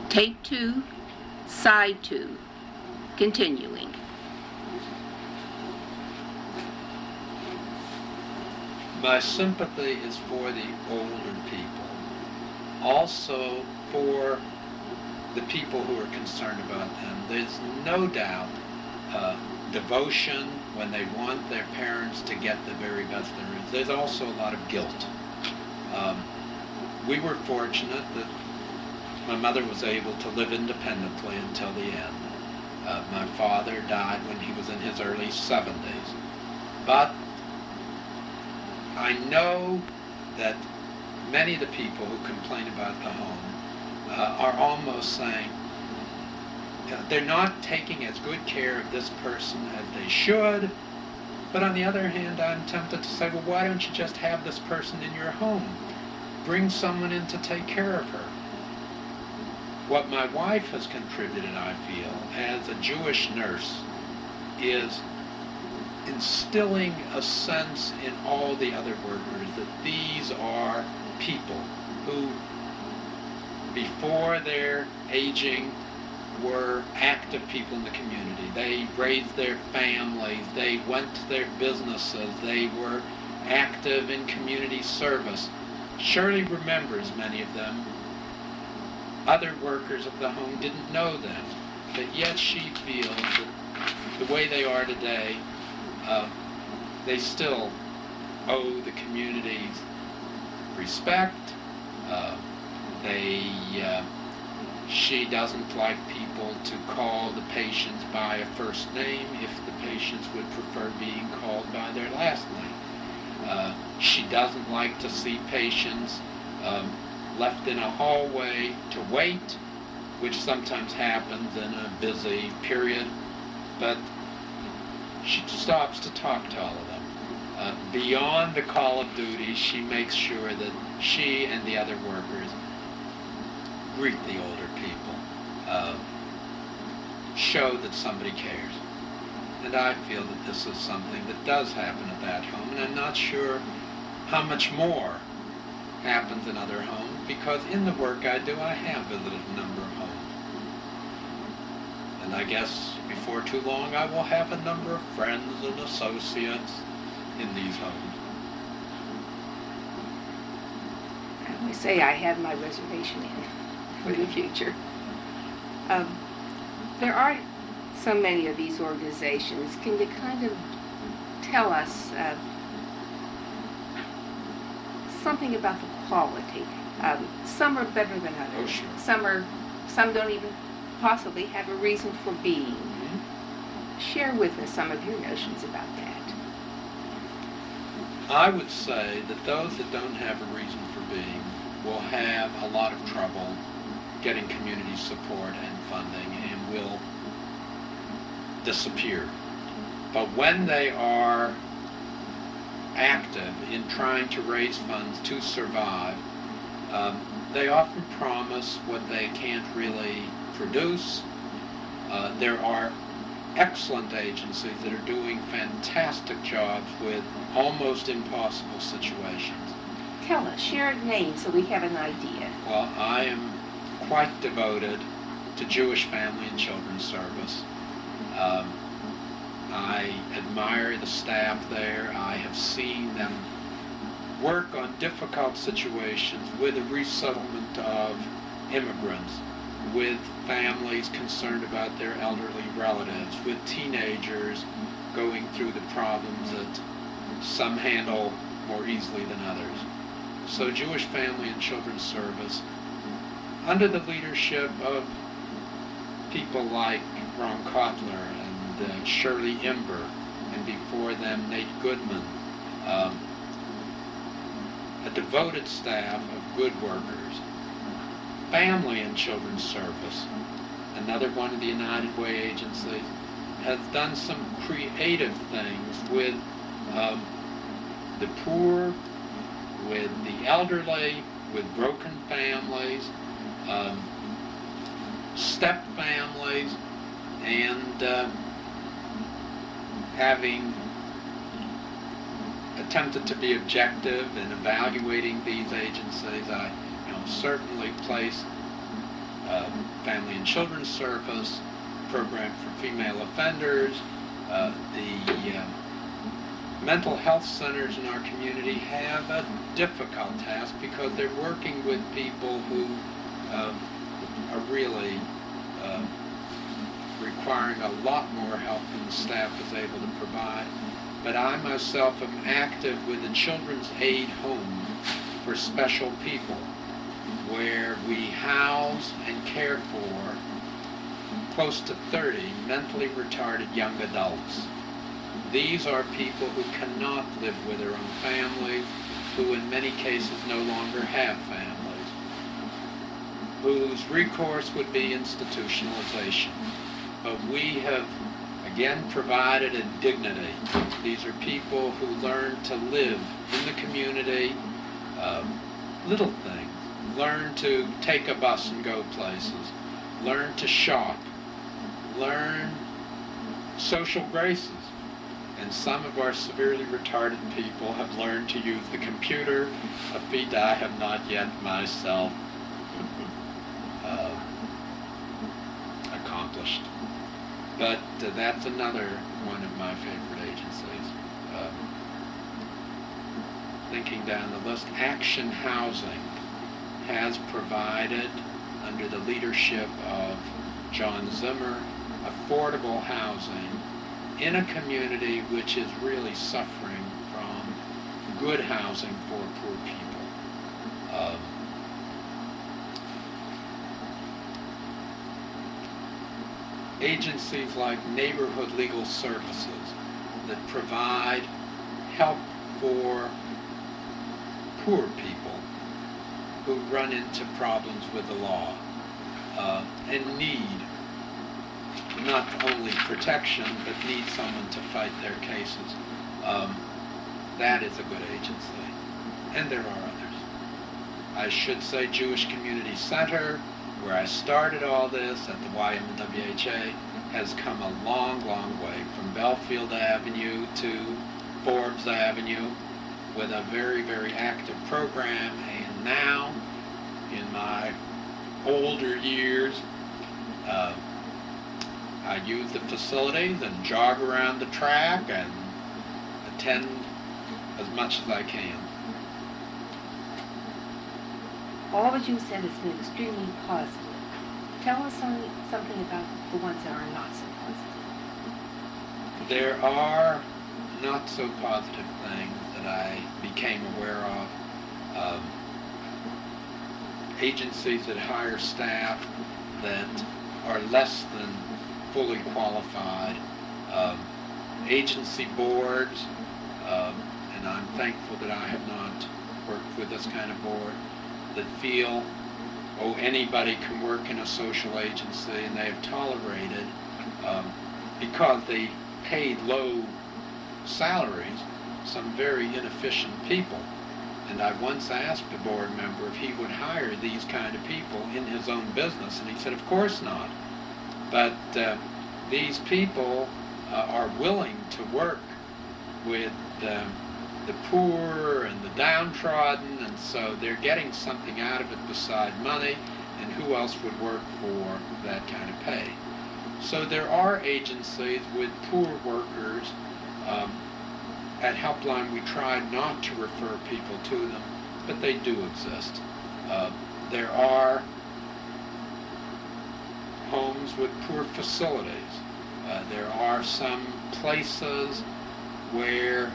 Take 2, side 2, continuing. My sympathy is for the older people, also for the people who are concerned about them. There's no doubt devotion when they want their parents to get the very best there is. There's also a lot of guilt. We were fortunate that my mother was able to live independently until the end. My father died when he was in his early 70s. But I know that many of the people who complain about the home are almost saying they're not taking as good care of this person as they should. But on the other hand, I'm tempted to say, well, why don't you just have this person in your home? Bring someone in to take care of her. What my wife has contributed, I feel, as a Jewish nurse, is instilling a sense in all the other workers that these are people who, before their aging, were active people in the community. They raised their families, they went to their businesses, they were active in community service. Shirley remembers many of them. Other workers of the home didn't know them, but yet she feels that the way they are today, they still owe the communities respect. She doesn't like people to call the patients by a first name if the patients would prefer being called by their last name. She doesn't like to see patients left in a hallway to wait, which sometimes happens in a busy period, but she stops to talk to all of them. Beyond the call of duty, she makes sure that she and the other workers greet the older people, show that somebody cares. And I feel that this is something that does happen at that home, and I'm not sure how much more happens in other homes, because in the work I do, I have visited a number of homes. And I guess before too long I will have a number of friends and associates in these homes. I always say I have my reservation in for the future. There are so many of these organizations. Can you kind of tell us something about the quality? Some are better than others. Oh, sure. Some don't even possibly have a reason for being. Mm-hmm. Share with us some of your notions about that. I would say that those that don't have a reason for being will have a lot of trouble getting community support and funding and will disappear. But when they are active in trying to raise funds to survive, they often promise what they can't really produce. There are excellent agencies that are doing fantastic jobs with almost impossible situations. Tell us, share a name so we have an idea. Well, I am quite devoted to Jewish Family and Children's Service. I admire the staff there. I have seen them work on difficult situations with the resettlement of immigrants, with families concerned about their elderly relatives, with teenagers going through the problems that some handle more easily than others. So Jewish Family and Children's Service, under the leadership of people like Ron Kotler and Shirley Imber, and before them Nate Goodman, a devoted staff of good workers. Family and Children's Service, another one of the United Way agencies, has done some creative things with the poor, with the elderly, with broken families, step families, and having attempted to be objective in evaluating these agencies, I certainly place Family and Children's Service, program for female offenders. The mental health centers in our community have a difficult task because they're working with people who are really requiring a lot more help than the staff is able to provide. But I myself am active with the Children's Aid Home for Special People, where we house and care for close to 30 mentally retarded young adults. These are people who cannot live with their own families, who in many cases no longer have families, whose recourse would be institutionalization. But we have again provided a dignity. These are people who learn to live in the community, little things, learn to take a bus and go places, learn to shop, learn social graces. And some of our severely retarded people have learned to use the computer, a feat I have not yet myself accomplished. But that's another one of my favorite agencies. Thinking down the list, Action Housing has provided, under the leadership of John Zimmer, affordable housing in a community which is really suffering from good housing for poor people. Agencies like Neighborhood Legal Services that provide help for poor people who run into problems with the law and need not only protection, but need someone to fight their cases. That is a good agency. And there are others. I should say Jewish Community Center, where I started all this at the YMWHA, has come a long, long way from Belfield Avenue to Forbes Avenue with a very, very active program. And now, in my older years, I use the facilities and jog around the track and attend as much as I can. All what you said has been extremely positive. Tell us something about the ones that are not so positive. There are not so positive things that I became aware of. Agencies that hire staff that are less than fully qualified, agency boards, and I'm thankful that I have not worked with this kind of board, that feel, oh, anybody can work in a social agency, and they have tolerated, because they paid low salaries, some very inefficient people. And I once asked a board member if he would hire these kind of people in his own business, and he said, of course not. But these people are willing to work with the poor and the downtrodden, and so they're getting something out of it beside money, and who else would work for that kind of pay? So there are agencies with poor workers. At Helpline, we try not to refer people to them, but they do exist. There are homes with poor facilities. There are some places where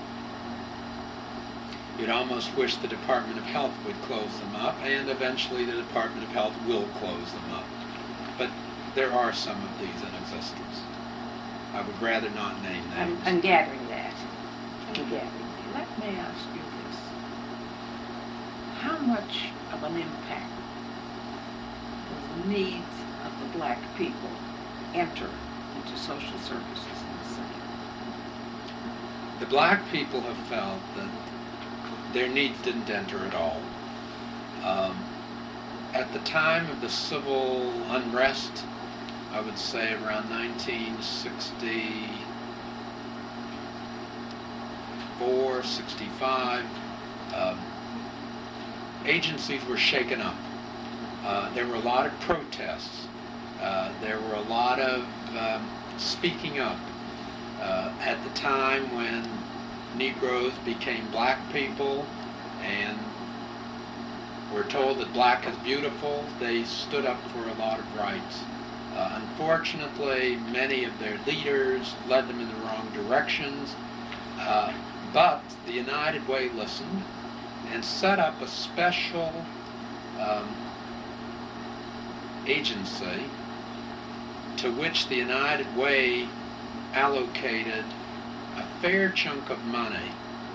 you'd almost wish the Department of Health would close them up, and eventually the Department of Health will close them up. But there are some of these in existence. I would rather not name names. I'm gathering that. Let me ask you this. How much of an impact do the needs of the black people enter into social services in the city? The black people have felt that their needs didn't enter at all. At the time of the civil unrest, I would say around 1964, 65, agencies were shaken up. There were a lot of protests. There were a lot of speaking up. At the time when Negroes became black people and were told that black is beautiful, they stood up for a lot of rights. Unfortunately, many of their leaders led them in the wrong directions, but the United Way listened and set up a special agency to which the United Way allocated a fair chunk of money.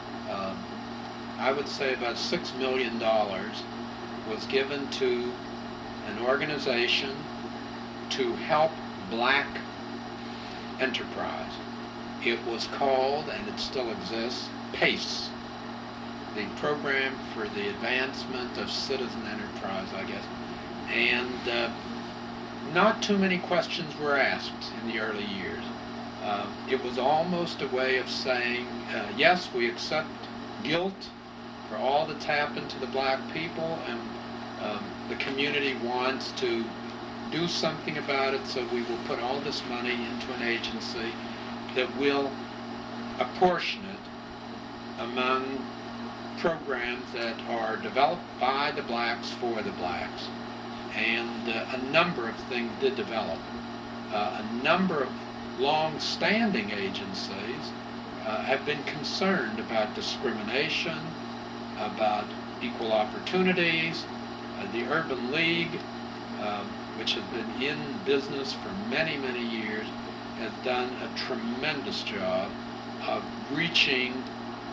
I would say about $6 million was given to an organization to help black enterprise. It was called, and it still exists, PACE, the Program for the Advancement of Citizen Enterprise, I guess. And not too many questions were asked in the early years. It was almost a way of saying, yes, we accept guilt for all that's happened to the black people, and the community wants to do something about it, so we will put all this money into an agency that will apportion it among programs that are developed by the blacks for the blacks. And a number of things did develop. A number of long-standing agencies have been concerned about discrimination, about equal opportunities. The Urban League, which has been in business for many, many years, has done a tremendous job of reaching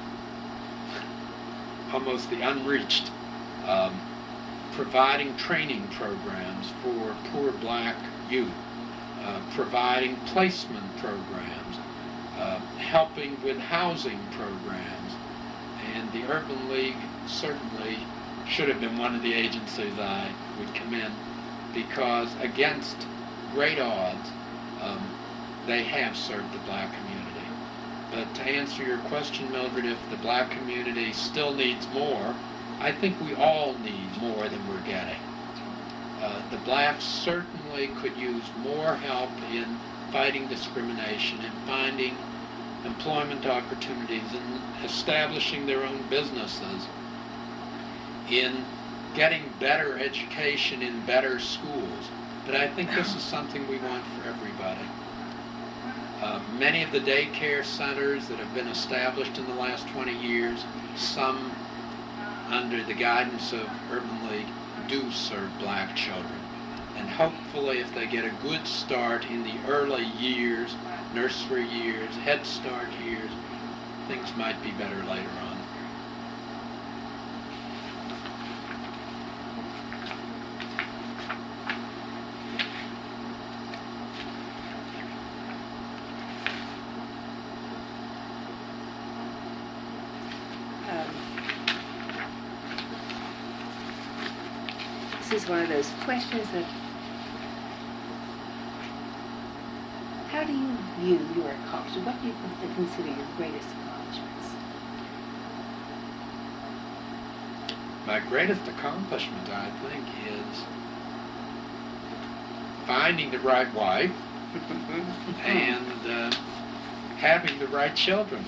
almost the unreached, providing training programs for poor black youth, providing placement programs, helping with housing programs. And the Urban League certainly should have been one of the agencies I would commend, because against great odds, they have served the black community. But to answer your question, Mildred, if the black community still needs more, I think we all need more than we're getting. The blacks certainly could use more help in fighting discrimination and finding employment opportunities and establishing their own businesses, in getting better education in better schools. But I think this is something we want for everybody. Many of the daycare centers that have been established in the last 20 years, some under the guidance of Urban League, do serve black children. And hopefully if they get a good start in the early years, nursery years, Head Start years, things might be better later on. This is one of those questions of how do you view your accomplishments? What do you consider your greatest accomplishments? My greatest accomplishment, I think, is finding the right wife and having the right children.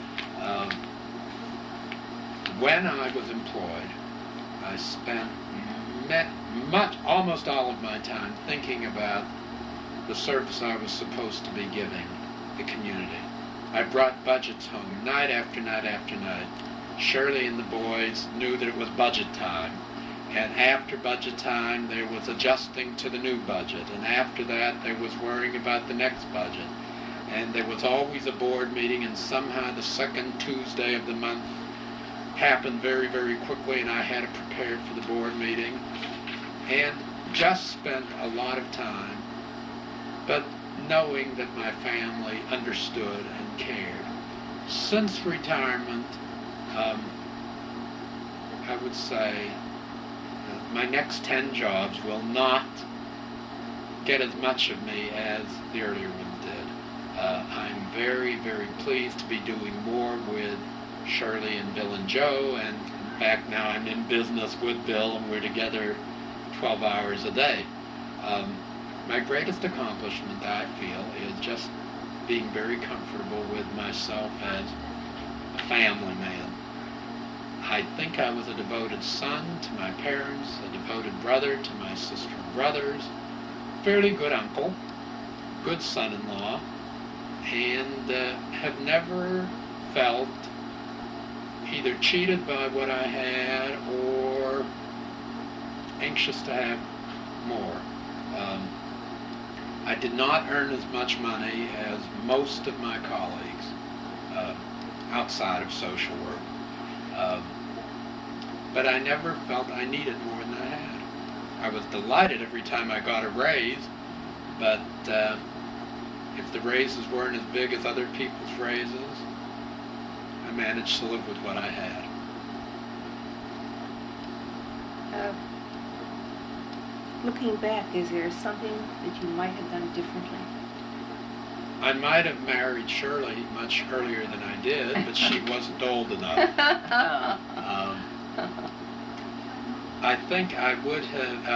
When I was employed, I spent almost all of my time thinking about the service I was supposed to be giving the community. I brought budgets home night after night after night. Shirley and the boys knew that it was budget time. And after budget time, there was adjusting to the new budget. And after that, there was worrying about the next budget. And there was always a board meeting, and somehow the second Tuesday of the month happened very, very quickly, and I had to prepare for the board meeting. And just spent a lot of time, but knowing that my family understood and cared. Since retirement, I would say my next 10 jobs will not get as much of me as the earlier ones did. I'm very, very pleased to be doing more with Shirley and Bill and Joe, and in fact now I'm in business with Bill, and we're together 12 hours a day. My greatest accomplishment, I feel, is just being very comfortable with myself as a family man. I think I was a devoted son to my parents, a devoted brother to my sister and brothers, fairly good uncle, good son-in-law, and have never felt either cheated by what I had or anxious to have more. I did not earn as much money as most of my colleagues outside of social work. But I never felt I needed more than I had. I was delighted every time I got a raise, but if the raises weren't as big as other people's raises, I managed to live with what I had. Looking back, is there something that you might have done differently? I might have married Shirley much earlier than I did, but she wasn't old enough. I think I would have,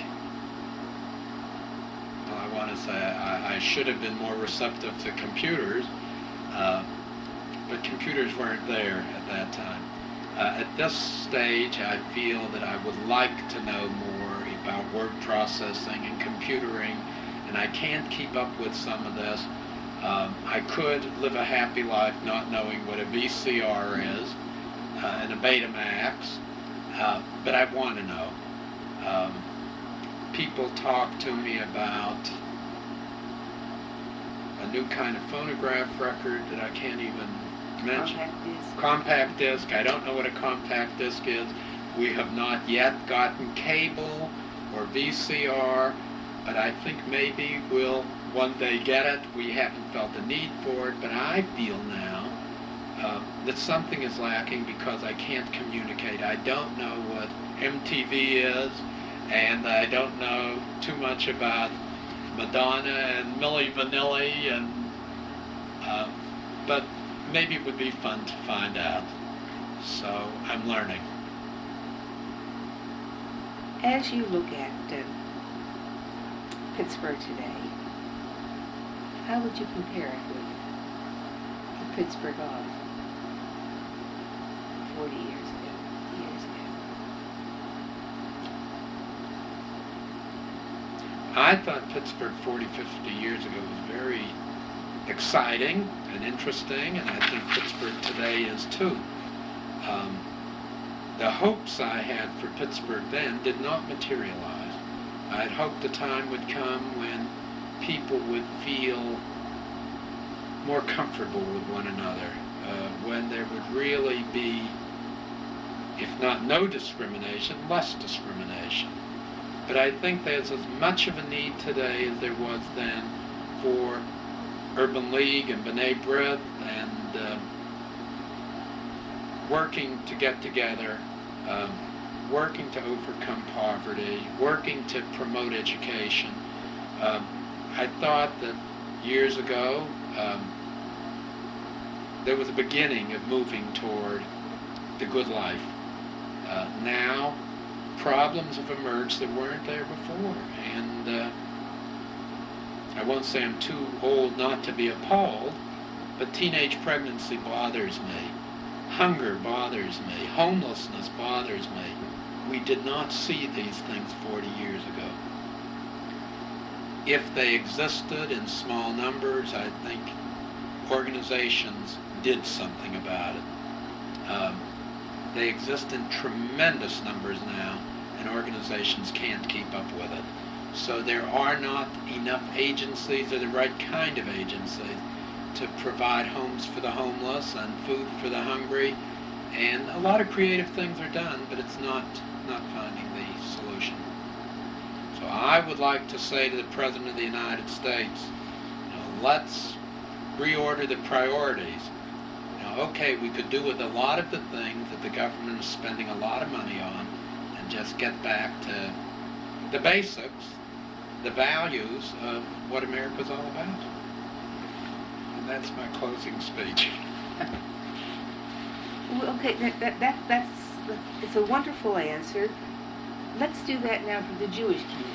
I want to say I should have been more receptive to computers, but computers weren't there at that time. At this stage, I feel that I would like to know more about word processing and computering, and I can't keep up with some of this. I could live a happy life not knowing what a VCR is and a Betamax, but I want to know. People talk to me about a new kind of phonograph record that I can't even mention. Compact disc. I don't know what a compact disc is. We have not yet gotten cable or VCR, but I think maybe we'll one day get it. We haven't felt the need for it, but I feel now that something is lacking because I can't communicate. I don't know what MTV is, and I don't know too much about Madonna and Milli Vanilli, and but maybe it would be fun to find out. So I'm learning. As you look at Pittsburgh today, how would you compare it with the Pittsburgh of 40 years ago? I thought Pittsburgh 40, 50 years ago was very exciting and interesting, and I think Pittsburgh today is too. The hopes I had for Pittsburgh then did not materialize. I had hoped the time would come when people would feel more comfortable with one another, when there would really be, if not no discrimination, less discrimination. But I think there's as much of a need today as there was then for Urban League and B'nai B'rith and working to get together, working to overcome poverty, working to promote education. I thought that years ago there was a beginning of moving toward the good life. Now problems have emerged that weren't there before, and I won't say I'm too old not to be appalled, but teenage pregnancy bothers me. Hunger bothers me. Homelessness bothers me. We did not see these things 40 years ago. If they existed in small numbers, I think organizations did something about it. They exist in tremendous numbers now, and organizations can't keep up with it. So there are not enough agencies, or the right kind of agencies, to provide homes for the homeless and food for the hungry. And a lot of creative things are done, but it's not finding the solution. So I would like to say to the President of the United States, let's reorder the priorities. Okay, we could do with a lot of the things that the government is spending a lot of money on and just get back to the basics, the values of what America's all about. And that's my closing speech. Well, okay, that's it's a wonderful answer. let's do that now for the Jewish community.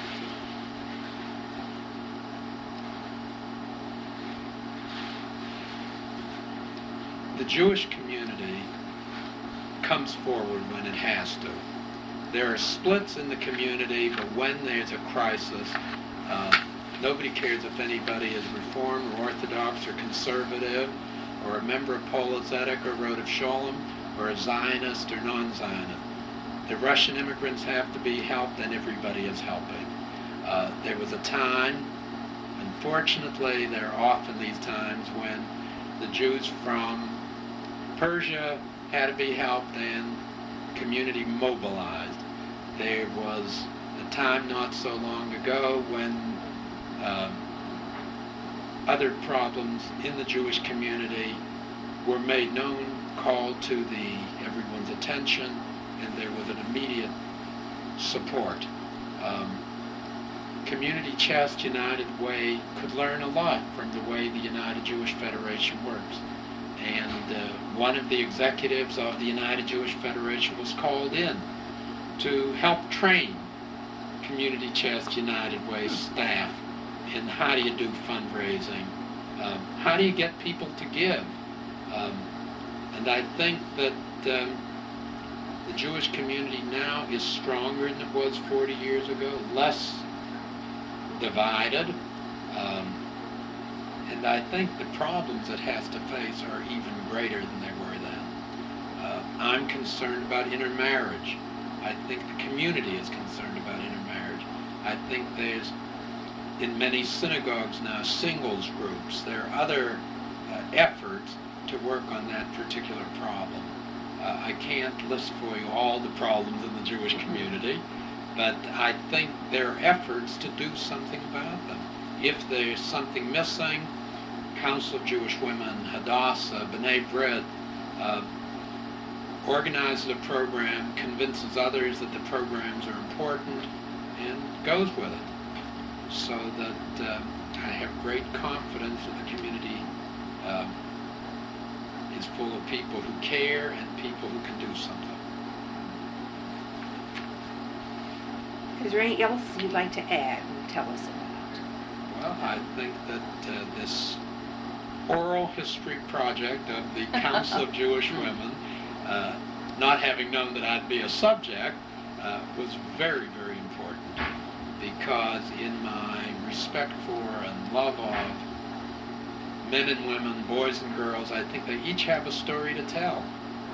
The Jewish community comes forward when it has to. There are splits in the community, but when there's a crisis, nobody cares if anybody is Reformed or Orthodox or Conservative or a member of Poale Zedek or Rodef Sholem or a Zionist or non-Zionist. The Russian immigrants have to be helped, and everybody is helping. There was a time, unfortunately, there are often these times when the Jews from Persia had to be helped and community mobilized. There was a time not so long ago when other problems in the Jewish community were made known, called to everyone's attention, and there was an immediate support. Community Chest United Way could learn a lot from the way the United Jewish Federation works. And one of the executives of the United Jewish Federation was called in to help train Community Chest United Way staff in how do you do fundraising, how do you get people to give. And I think that the Jewish community now is stronger than it was 40 years ago, less divided. And I think the problems it has to face are even greater than they were then. I'm concerned about intermarriage. I think the community is concerned about intermarriage. I think there's, in many synagogues now, singles groups. There are other efforts to work on that particular problem. I can't list for you all the problems in the Jewish community, but I think there are efforts to do something about them. If there's something missing, Council of Jewish Women, Hadassah, B'nai B'rith, organizes a program, convinces others that the programs are important, and goes with it. So that I have great confidence that the community is full of people who care and people who can do something. Is there anything else you'd like to add and tell us about? Well, I think that this oral history project of the Council of Jewish Women, not having known that I'd be a subject, was very, very important, because in my respect for and love of men and women, boys and girls, I think they each have a story to tell.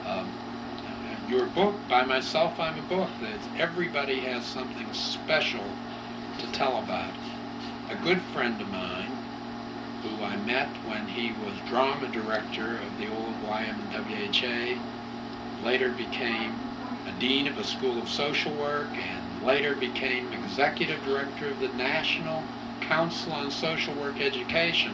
Your book, By Myself I'm a Book, everybody has something special to tell about. A good friend of mine, who I met when he was drama director of the old YMWHA, later became a dean of a school of social work, and later became executive director of the National Council on Social Work Education,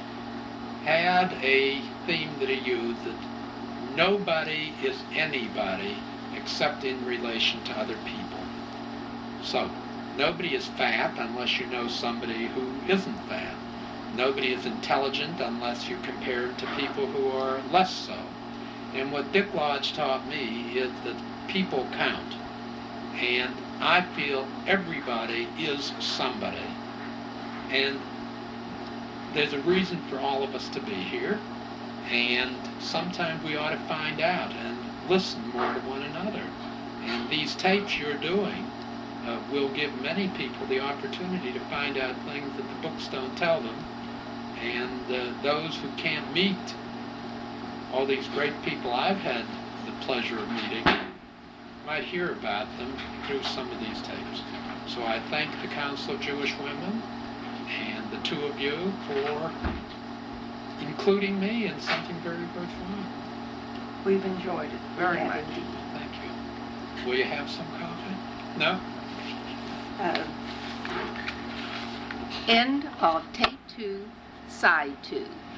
had a theme that he used, that nobody is anybody except in relation to other people. So, nobody is fat unless you know somebody who isn't fat. Nobody is intelligent unless you compare it to people who are less so. And what Dick Lodge taught me is that people count. And I feel everybody is somebody. And there's a reason for all of us to be here. And sometimes we ought to find out and listen more to one another. And these tapes you're doing will give many people the opportunity to find out things that the books don't tell them. And those who can't meet all these great people I've had the pleasure of meeting might hear about them through some of these tapes. So I thank the Council of Jewish Women and the two of you for including me in something very worthwhile. We've enjoyed it very much. Indeed. Thank you. Will you have some coffee? No? End of tape 2, side 2.